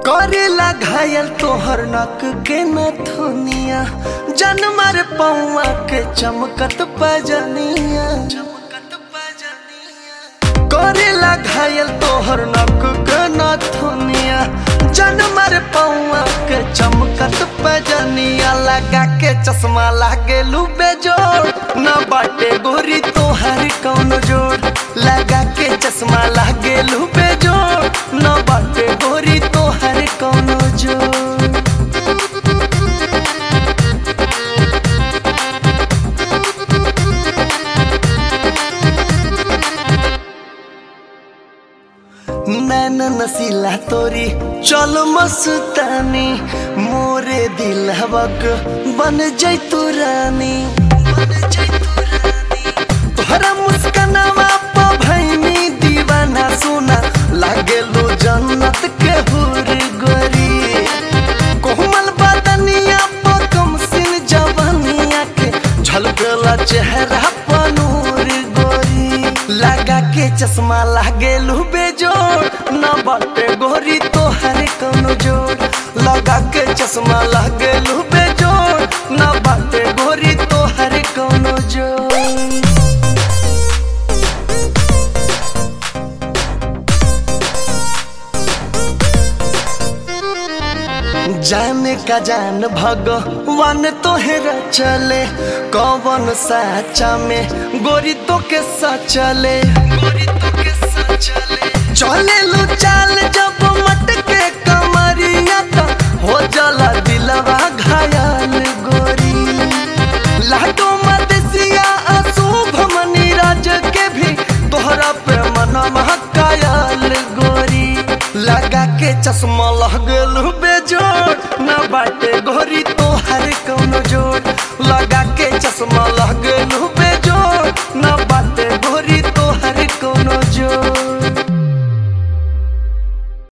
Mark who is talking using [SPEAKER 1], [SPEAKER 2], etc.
[SPEAKER 1] करेला घायल तोहर नक के नथुनिया जनमर पौआ के चमकत पजनिया करेला घायल तोहर नक के नथुनिया जनमर पौआ के चमकत पजनिया लगा के चश्मा लागे लुबे जोड़ न बाटे गोरी तोहर कौन जोड़ लगा के चश्मा लागे लुबे जोड़ न बाटे गोरी तोहर कौन जोड़। नैन नसीला तोरी चल मस्तानी मोरे दिलवक बन जैतू रानी तोहरा मुस्कानवा प भैनी दीवाना सोना लागेलो जन्नत के हुर गोरी कोमल बदनिया प कमसिन जवानिया के झलकला चेहरा प नूर गोरी लगा के चश्मा लागेलू बेजोड़ न बाटे गोरी तोहर कौन जोड़ लगा के चश्मा लागेलू बेजोड़ न बाटे गोरी तोहर कौन जोड़। जाने का जान भगवान तोहरा चले कौन साचा में गोरी तो के सचले चले लू चाल जब मटके कमरिया तो हो जला दिलवा घायल गोरी लाडो मदसिया अशुभ मनी राज के भी तोहरा पे मनवा कायल गोरी लगा के चश्मा लगल बेजोड़ न बाटे गोरी तोहर कौन जोड़ लगा के चश्मा लगल